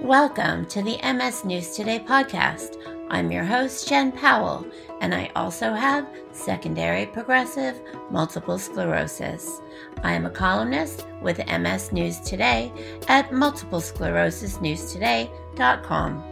Welcome to the MS News Today podcast. I'm your host, Jen Powell, and I also have secondary progressive multiple sclerosis. I am a columnist with MS News Today at multiplesclerosisnewstoday.com.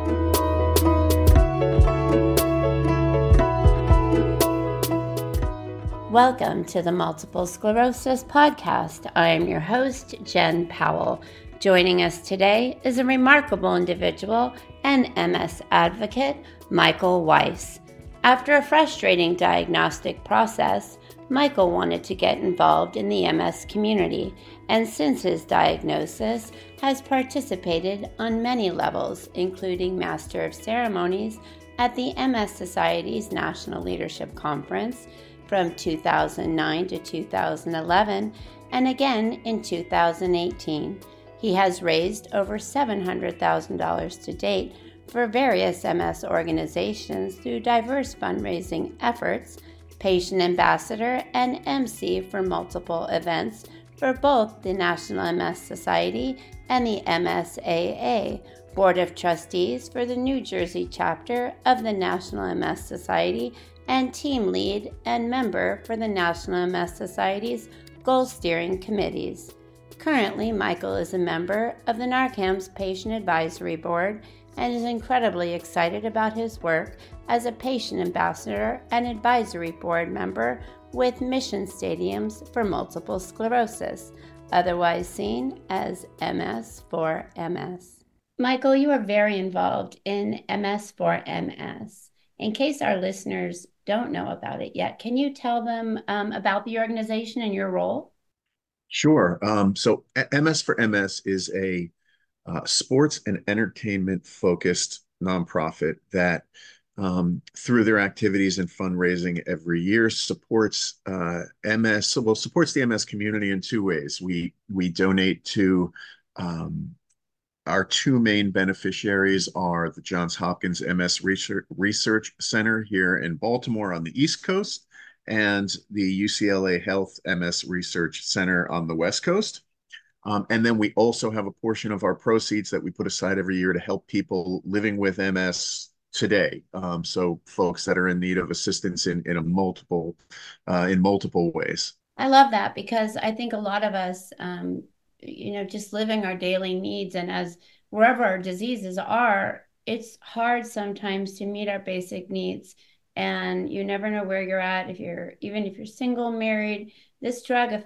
Welcome to the Multiple Sclerosis podcast. I am your host, Jen Powell. Joining us today is a remarkable individual and MS advocate, Michael Weiss. After a frustrating diagnostic process, Michael wanted to get involved in the MS community, and since his diagnosis, has participated on many levels, including Master of Ceremonies at the MS Society's National Leadership Conference from 2009 to 2011, and again in 2018. He has raised over $700,000 to date for various MS organizations through diverse fundraising efforts, patient ambassador, and MC for multiple events for both the National MS Society and the MSAA, Board of Trustees for the New Jersey chapter of the National MS Society, and team lead and member for the National MS Society's goal steering committees. Currently, Michael is a member of the NARCAM's Patient Advisory Board and is incredibly excited about his work as a patient ambassador and advisory board member with Mission Stadiums for Multiple Sclerosis, otherwise seen as MS for MS. Michael, you are very involved in MS for MS. In case our listeners don't know about it yet, can you tell them about the organization and your role? Sure. So MS for MS is a sports and entertainment focused nonprofit that, through their activities and fundraising every year, supports supports the MS community in two ways. We donate to our two main beneficiaries are the Johns Hopkins MS Research Center here in Baltimore on the East Coast, and the UCLA Health MS Research Center on the West Coast. And then we also have a portion of our proceeds that we put aside every year to help people living with MS today. So folks that are in need of assistance in multiple ways. I love that because I think a lot of us, just living our daily needs, and as wherever our diseases are, it's hard sometimes to meet our basic needs. And you never know where you're at. Even if you're single, married, this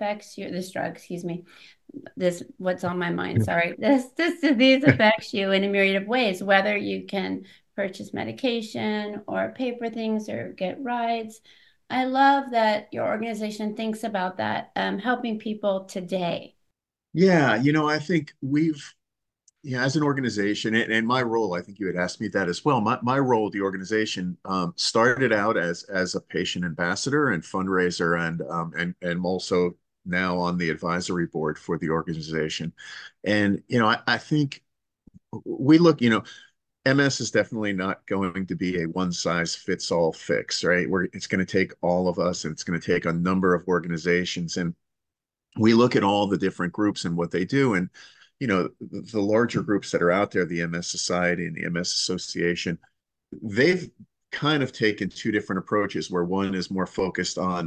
what's on my mind, sorry. This disease affects you in a myriad of ways, whether you can purchase medication or pay for things or get rides. I love that your organization thinks about that, helping people today. Yeah, I think as an organization, and my role, I think you had asked me that as well. My role at the organization started out as a patient ambassador and fundraiser, and also now on the advisory board for the organization. And I think we look, MS is definitely not going to be a one size fits all fix, right? It's going to take all of us, and it's going to take a number of organizations, and we look at all the different groups and what they do, and the larger groups that are out there, the MS Society and the MS Association, they've kind of taken two different approaches, where one is more focused on,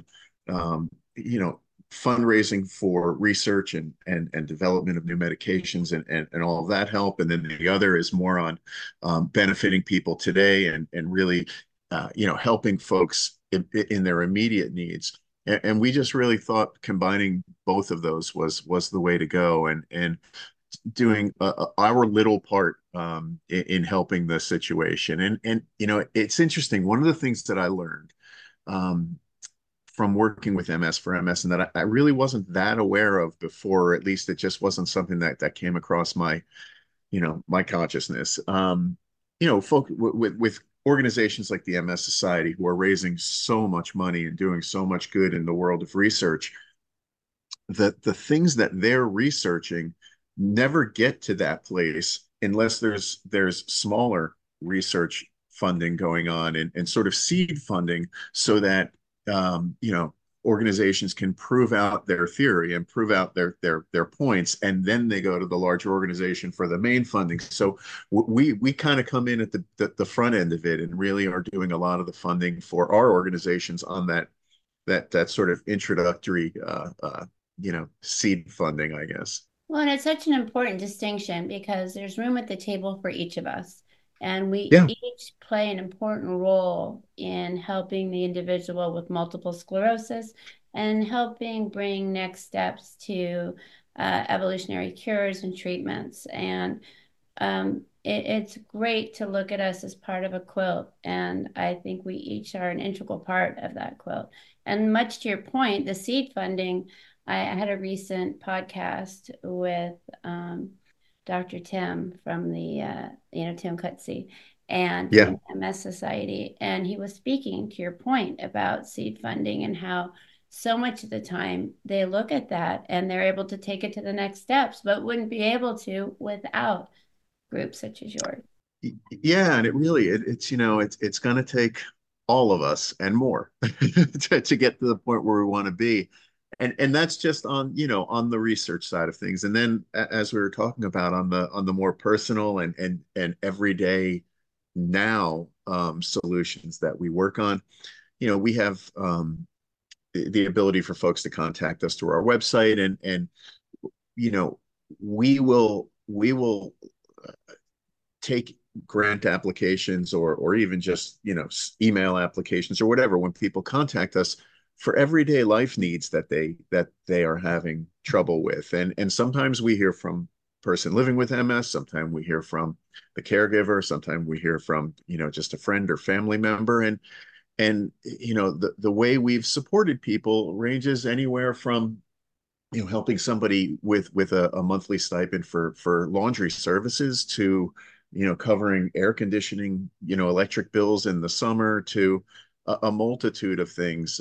fundraising for research and development of new medications and all of that help. And then the other is more on benefiting people today and really, helping folks in their immediate needs. And we just really thought combining both of those was the way to go, and doing our little part in helping the situation. And it's interesting. One of the things that I learned from working with MS for MS, and that I really wasn't that aware of before, or at least it just wasn't something that came across my consciousness. Folk with organizations like the MS Society, who are raising so much money and doing so much good in the world of research, that the things that they're researching never get to that place unless there's smaller research funding going on, and sort of seed funding, so that organizations can prove out their theory and prove out their points, and then they go to the larger organization for the main funding. So we kind of come in at the front end of it and really are doing a lot of the funding for our organizations on that sort of introductory seed funding, I guess. Well, and it's such an important distinction because there's room at the table for each of us. And we Yeah. each play an important role in helping the individual with multiple sclerosis and helping bring next steps to evolutionary cures and treatments. And it's great to look at us as part of a quilt. And I think we each are an integral part of that quilt. And much to your point, the seed funding, I had a recent podcast with Dr. Tim from the, Tim Cutsey and Yeah. from MS Society. And he was speaking to your point about seed funding and how so much of the time they look at that and they're able to take it to the next steps, but wouldn't be able to without groups such as yours. Yeah, and it's going to take all of us and more to get to the point where we want to be. And that's just on the research side of things. And then as we were talking about on the more personal and everyday now solutions that we work on, we have the ability for folks to contact us through our website, and you know we will take grant applications or even just email applications or whatever when people contact us for everyday life needs that they are having trouble with. And sometimes we hear from person living with MS, sometimes we hear from the caregiver, sometimes we hear from just a friend or family member. And the way we've supported people ranges anywhere from helping somebody with a monthly stipend for laundry services to covering air conditioning, electric bills in the summer, to a multitude of things,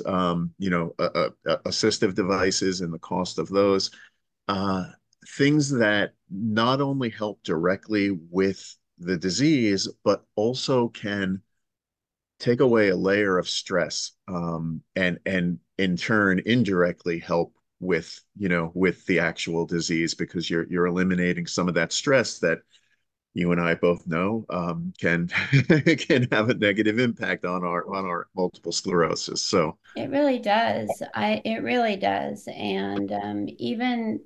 assistive devices and the cost of those, uh, things that not only help directly with the disease, but also can take away a layer of stress, and in turn indirectly help with the actual disease, because you're eliminating some of that stress that you and I both know can can have a negative impact on our multiple sclerosis. So It really does. It really does. And even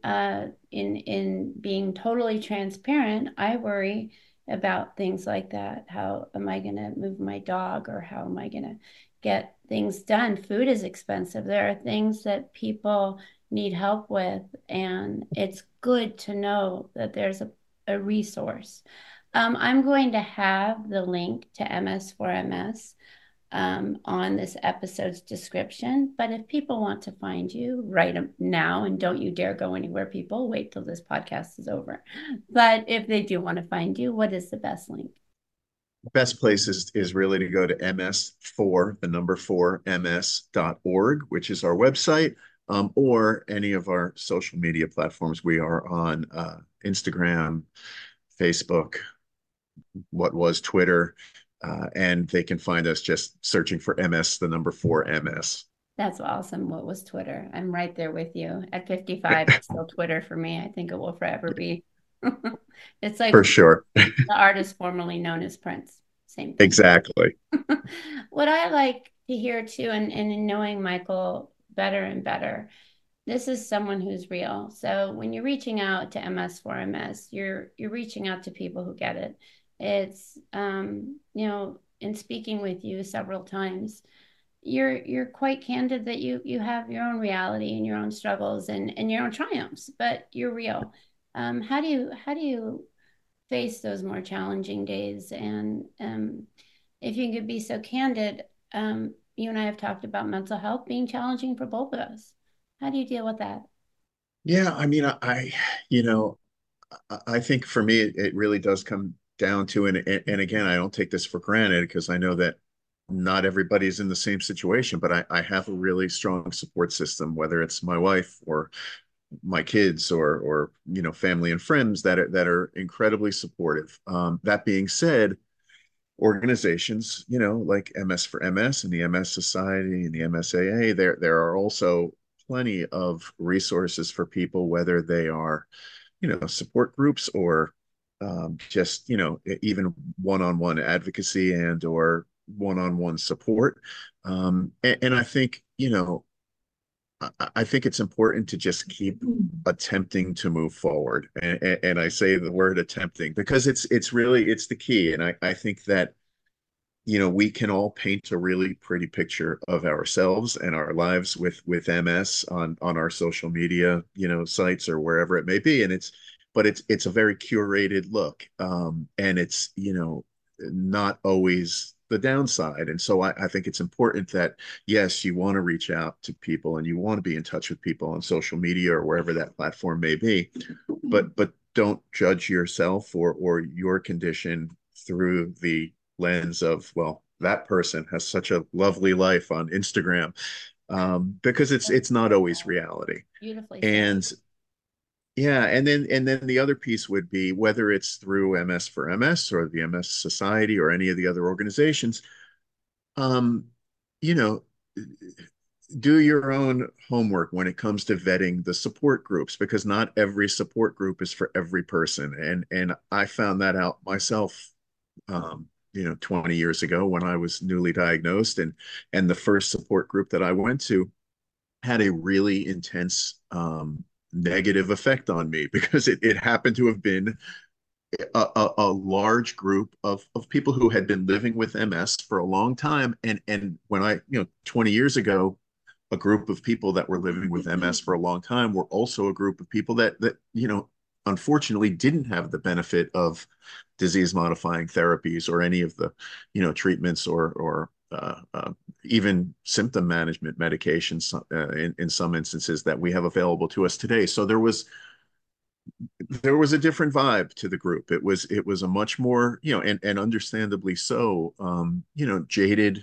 in being totally transparent, I worry about things like that. How am I going to move my dog, or how am I going to get things done? Food is expensive. There are things that people need help with, and it's good to know that there's a resource. I'm going to have the link to MS4MS on this episode's description. But if people want to find you, write them now, and don't you dare go anywhere, people. Wait till this podcast is over. But if they do want to find you, what is the best link? best place is really to go to ms4, the number 4, ms.org, which is our website, or any of our social media platforms. We are on Instagram, Facebook, what was Twitter, and they can find us just searching for MS, the number 4, MS. That's awesome. What was Twitter? I'm right there with you. At 55, it's still Twitter for me. I think it will forever be. It's like For sure. the artist formerly known as Prince. Same thing. Exactly. What I like to hear too, and in knowing Michael better and better, this is someone who's real. So when you're reaching out to MS4MS, you're reaching out to people who get it. It's in speaking with you several times, you're quite candid that you have your own reality and your own struggles and your own triumphs, but you're real. How do you face those more challenging days? And if you could be so candid, you and I have talked about mental health being challenging for both of us. How do you deal with that? Yeah, I mean, you know, I think for me, it really does come down to, and again, I don't take this for granted because I know that not everybody's in the same situation, but I have a really strong support system, whether it's my wife or my kids or family and friends that are incredibly supportive. That being said, organizations, like MS for MS and the MS Society and the MSAA, there are also plenty of resources for people, whether they are, support groups or just, even one-on-one advocacy and or one-on-one support. And I think, I think it's important to just keep attempting to move forward. And I say the word attempting because it's really it's the key. And I think that we can all paint a really pretty picture of ourselves and our lives with MS on our social media, sites or wherever it may be. And it's a very curated look. And it's, not always the downside. And so I think it's important that, yes, you want to reach out to people and you want to be in touch with people on social media or wherever that platform may be, but don't judge yourself or your condition through the lens of, well, that person has such a lovely life on Instagram, because it's not always reality. Beautifully said. And yeah, and then the other piece would be whether it's through MS for MS or the MS Society or any of the other organizations, um, you know, do your own homework when it comes to vetting the support groups, because not every support group is for every person. And I found that out myself, 20 years ago when I was newly diagnosed, and the first support group that I went to had a really intense negative effect on me because it happened to have been a large group of people who had been living with MS for a long time. And when 20 years ago, a group of people that were living with MS for a long time were also a group of people that unfortunately didn't have the benefit of disease modifying therapies or any of the treatments or even symptom management medications in some instances that we have available to us today. So there was a different vibe to the group. It was a much more, and understandably so, jaded,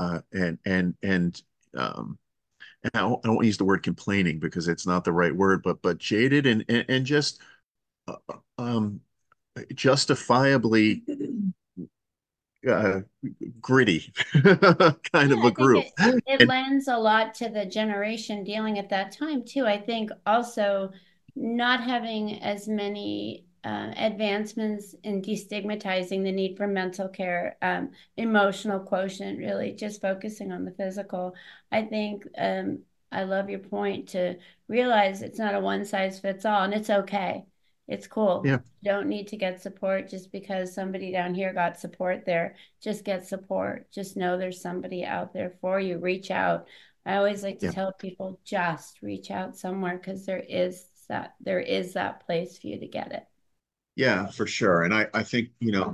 um, and I don't want to use the word complaining because it's not the right word, but jaded and just uh, um, justifiably uh, gritty kind Yeah, of I a think group. it And lends a lot to the generation dealing at that time too. I think also not having as many advancements in destigmatizing the need for mental care, emotional quotient, really just focusing on the physical. I think I love your point to realize it's not a one size fits all, and it's okay. It's cool. yeah, You don't need to get support just because somebody down here got support there. Just get support. Just know there's somebody out there for you. Reach out. I always like to yeah, tell people just reach out somewhere because there is that place for you to get it. yeah, for sure. And I think,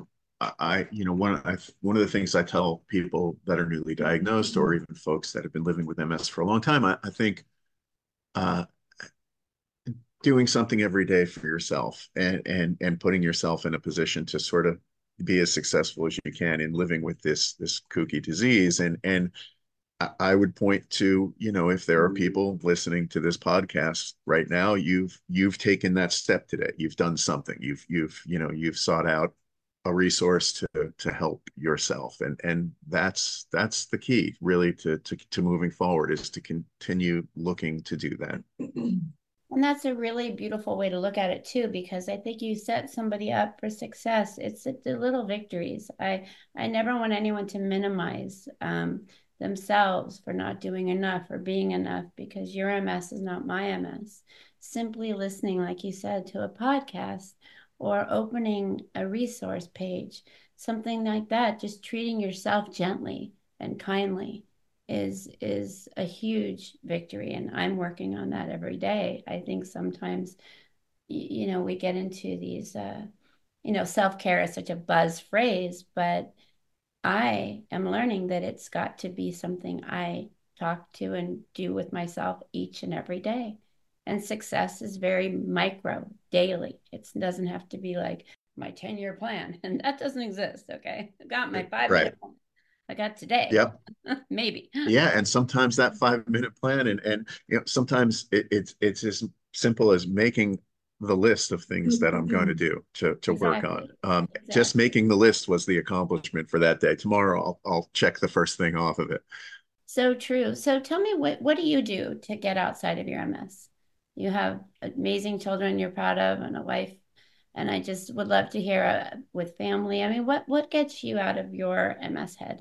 one of the things I tell people that are newly diagnosed or even folks that have been living with MS for a long time, I think uh, doing something every day for yourself and putting yourself in a position to sort of be as successful as you can in living with this kooky disease. And I would point to, if there are people listening to this podcast right now, you've taken that step today. You've done something. You've sought out a resource to help yourself. And that's the key really to moving forward, is to continue looking to do that. And that's a really beautiful way to look at it too, because I think you set somebody up for success. It's the little victories. I never want anyone to minimize themselves for not doing enough or being enough, because your MS is not my MS. Simply listening, like you said, to a podcast or opening a resource page, something like that, just treating yourself gently and kindly is a huge victory, and I'm working on that every day. I think sometimes we get into these self-care is such a buzz phrase, but I am learning that it's got to be something I talk to and do with myself each and every day. And success is very micro, daily. It doesn't have to be like my 10-year plan, and that doesn't exist. Okay, I got my 5 minute Right. plan. I got today. Yep. Maybe. Yeah, and sometimes that 5 minute plan, and sometimes it's as simple as making the list of things that I'm going to do to work on. Exactly. Just Exactly. making the list was the accomplishment for that day. Tomorrow, I'll check the first thing off of it. So true. So tell me, what do you do to get outside of your MS? You have amazing children you're proud of and a wife, and I just would love to hear with family. I mean, what gets you out of your MS head?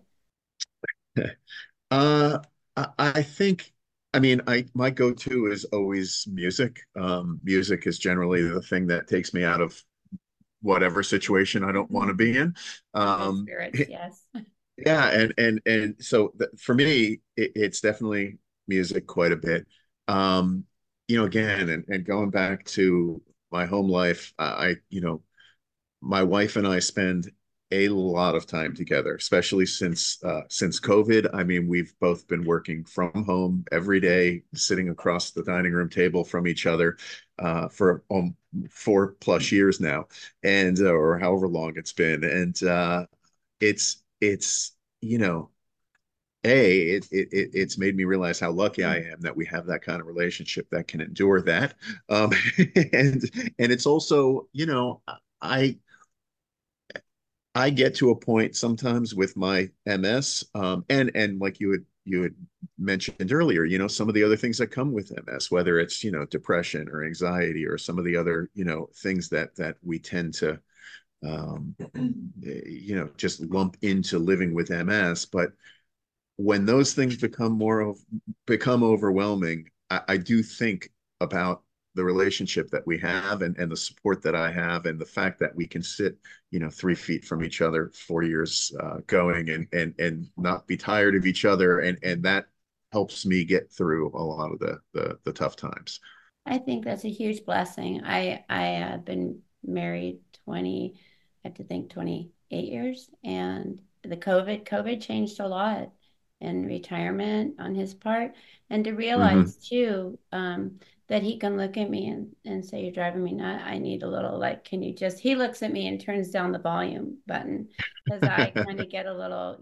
Uh, I think, I mean, my go-to is always music. Music is generally the thing that takes me out of whatever situation I don't want to be in. Kindred Um, spirits, yes. yeah, and so for me, it's definitely music quite a bit. Um, again, and going back to my home life, my wife and I spend a lot of time together, especially since COVID. I mean, we've both been working from home every day, sitting across the dining room table from each other for 4+ years now, and or however long it's been. And it's you know it's made me realize how lucky I am that we have that kind of relationship that can endure that. Um, and it's also, I I get to a point sometimes with my MS, and like you had mentioned earlier, some of the other things that come with MS, whether it's depression or anxiety or some of the other things that we tend to just lump into living with MS. But when those things become overwhelming, I do think about the relationship that we have and the support that I have and the fact that we can sit 3 feet from each other 4 years going and not be tired of each other, and that helps me get through a lot of the tough times. I think that's a huge blessing. I have been married 20, I have to think 28 years, and the COVID changed a lot in retirement on his part, and to Hmm. realize too that he can look at me and say, "You're driving me nuts. I need a little like, can you just?" He looks at me and turns down the volume button because I kind of get a little,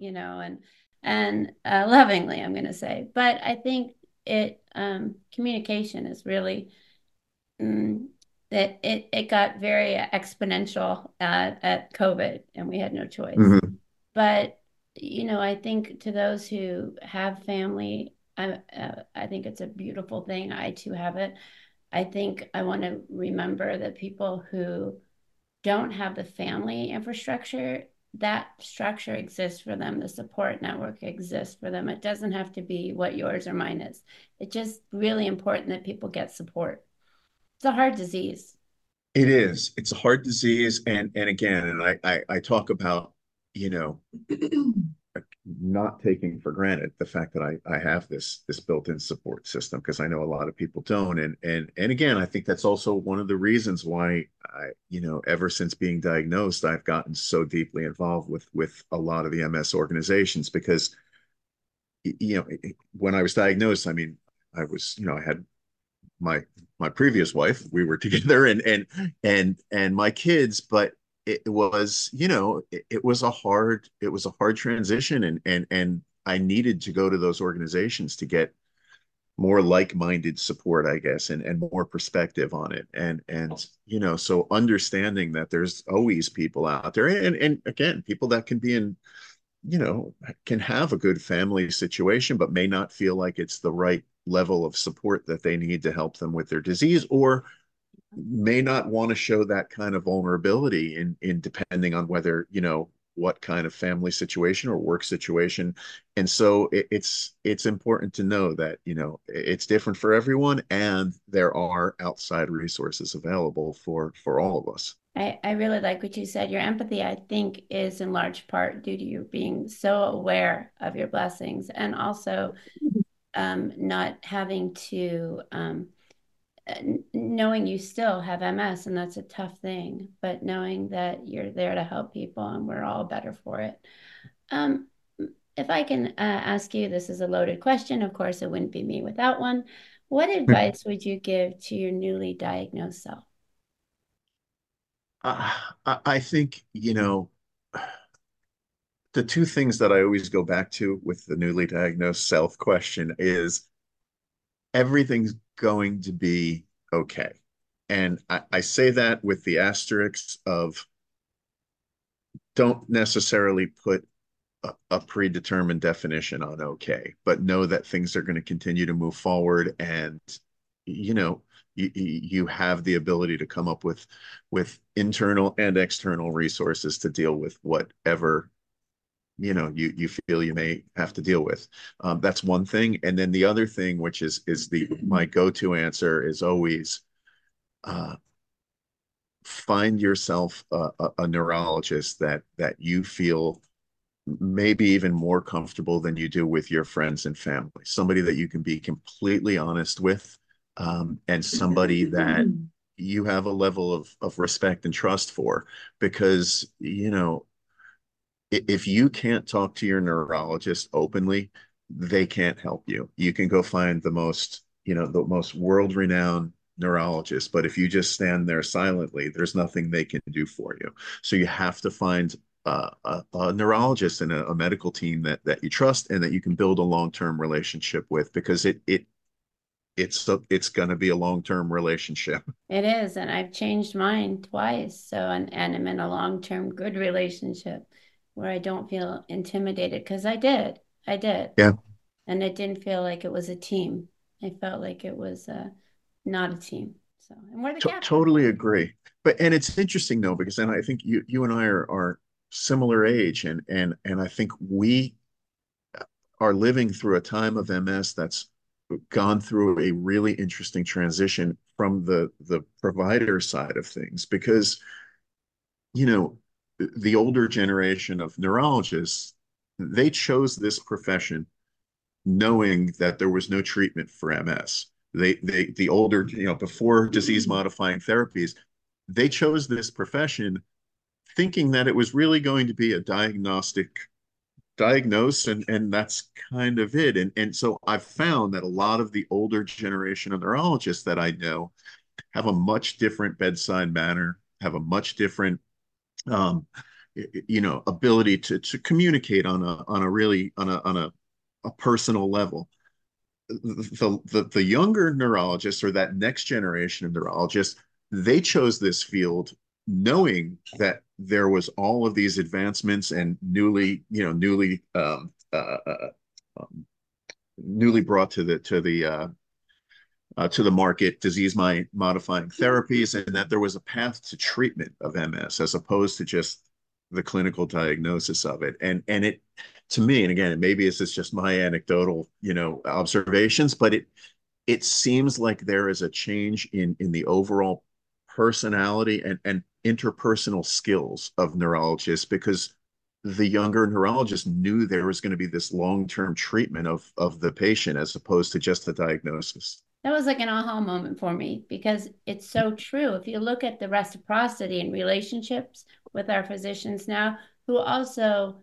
and lovingly, I'm going to say, but I think it communication is really mm, that it got very exponential at COVID, and we had no choice. Hmm. But I think to those who have family, I think it's a beautiful thing. I too have it. I think I want to remember that people who don't have the family infrastructure, that structure exists for them. The support network exists for them. It doesn't have to be what yours or mine is. It's just really important that people get support. It's a hard disease. It is. It's a heart disease, and again, and I talk about, you know, not taking for granted the fact that I have this built-in support system, because I know a lot of people don't. And again, I think that's also one of the reasons why ever since being diagnosed, I've gotten so deeply involved with a lot of the MS organizations, because when I was diagnosed, I mean, I had my my previous wife. We were together, and my kids, but it was, it was a hard transition, and I needed to go to those organizations to get more like-minded support, I guess, and more perspective on it. And so understanding that there's always people out there, and again, people that can be in, you know, can have a good family situation, but may not feel like it's the right level of support that they need to help them with their disease, or may not want to show that kind of vulnerability in depending on whether, what kind of family situation or work situation. And so it's important to know that, it's different for everyone, and there are outside resources available for all of us. I really like what you said. Your empathy, I think, is in large part due to you being so aware of your blessings and also not having to, knowing you still have MS, and that's a tough thing, but knowing that you're there to help people and we're all better for it. Um, if I can ask you, this is a loaded question. Of course, it wouldn't be me without one. What advice would you give to your newly diagnosed self? I think, the two things that I always go back to with the newly diagnosed self question is everything's going to be okay. And I say that with the asterisks of don't necessarily put a predetermined definition on okay, but know that things are going to continue to move forward, and you know you have the ability to come up with internal and external resources to deal with whatever you feel you may have to deal with. That's one thing, and then the other thing, which is the my go-to answer, is always uh, find yourself a neurologist that you feel maybe even more comfortable than you do with your friends and family. Somebody that you can be completely honest with, and somebody that you have a level of respect and trust for. Because, if you can't talk to your neurologist openly, they can't help you. You can go find the most world-renowned neurologist, but if you just stand there silently, there's nothing they can do for you. So you have to find a neurologist and a medical team that you trust and that you can build a long-term relationship with, because it's going to be a long-term relationship. It is, and I've changed mine twice. So, and I'm in a long-term good relationship where I don't feel intimidated because I did, Yeah, and it didn't feel like it was a team. I felt like it was not a team. So, and we're the captain. totally agree. And it's interesting though, because then I think you and I are similar age, and I think we are living through a time of MS that's gone through a really interesting transition from the provider side of things, because you know the older generation of neurologists, they chose this profession knowing that there was no treatment for MS. The older, before disease modifying therapies, they chose this profession thinking that it was really going to be a diagnose, and that's kind of it. And so I've found that a lot of the older generation of neurologists that I know have a much different bedside manner, have a much different um, ability to communicate on a really on a personal level. The younger neurologists, or that next generation of neurologists, they chose this field knowing that there was all of these advancements and um, newly brought to the market disease modifying therapies, and that there was a path to treatment of MS as opposed to just the clinical diagnosis of it. And it, to me, and again, maybe it's just my anecdotal, observations, but it seems like there is a change in the overall personality and interpersonal skills of neurologists, because the younger neurologists knew there was going to be this long-term treatment of the patient as opposed to just the diagnosis. That was like an aha moment for me because it's so true. If you look at the reciprocity in relationships with our physicians now, who also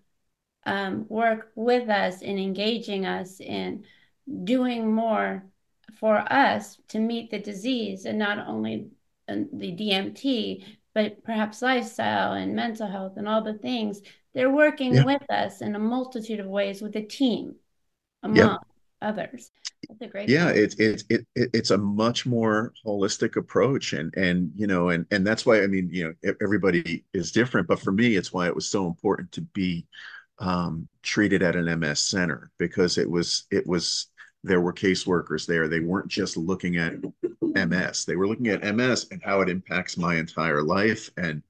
work with us in engaging us in doing more for us to meet the disease, and not only the DMT, but perhaps lifestyle and mental health and all the things. They're working Yeah. with us in a multitude of ways with a team Yep. among others. That's a great Yeah, point. it's a much more holistic approach, and that's why, I mean, everybody is different, but for me, it's why it was so important to be treated at an MS center, because it was there were caseworkers there. They weren't just looking at MS; they were looking at MS and how it impacts my entire life, and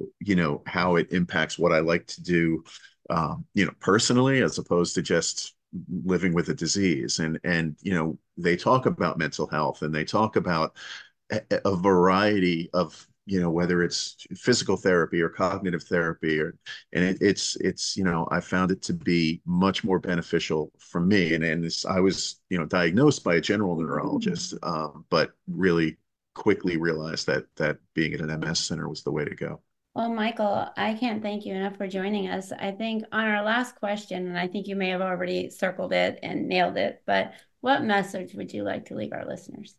how it impacts what I like to do, personally, as opposed to just living with a disease. And they talk about mental health, and they talk about a variety of, whether it's physical therapy or cognitive therapy, and it's I found it to be much more beneficial for me. And I was diagnosed by a general neurologist, but really quickly realized that being at an MS center was the way to go. Well, Michael, I can't thank you enough for joining us. I think on our last question, and I think you may have already circled it and nailed it, but what message would you like to leave our listeners?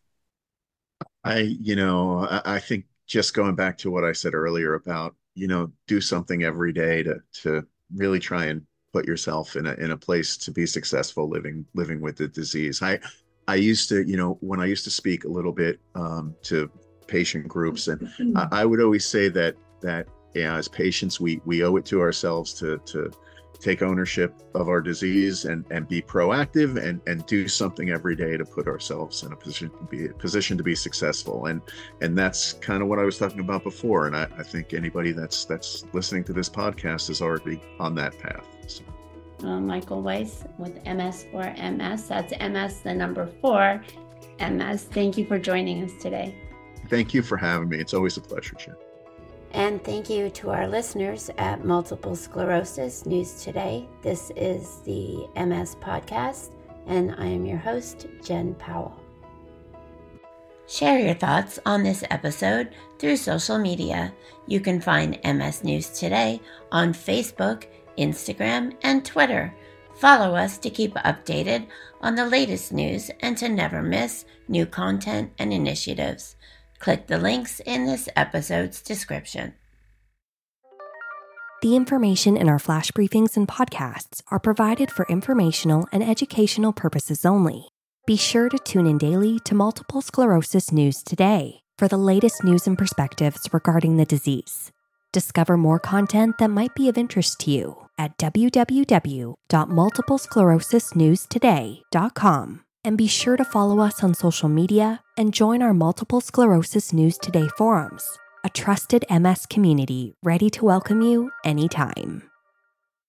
I think, just going back to what I said earlier about, do something every day to really try and put yourself in a place to be successful living with the disease. I used to, when I used to speak a little bit to patient groups. And I would always say that as patients, we owe it to ourselves to take ownership of our disease and be proactive and do something every day to put ourselves in a position to be successful. And that's kind of what I was talking about before. And I think anybody that's listening to this podcast is already on that path. So. Michael Weiss with MS4MS. That's MS, the number 4, MS. Thank you for joining us today. Thank you for having me. It's always a pleasure, Jen. And thank you to our listeners at Multiple Sclerosis News Today. This is the MS Podcast, and I am your host, Jen Powell. Share your thoughts on this episode through social media. You can find MS News Today on Facebook, Instagram, and Twitter. Follow us to keep updated on the latest news and to never miss new content and initiatives. Click the links in this episode's description. The information in our flash briefings and podcasts are provided for informational and educational purposes only. Be sure to tune in daily to Multiple Sclerosis News Today for the latest news and perspectives regarding the disease. Discover more content that might be of interest to you at www.multiplesclerosisnewstoday.com. And be sure to follow us on social media and join our Multiple Sclerosis News Today forums, a trusted MS community ready to welcome you anytime.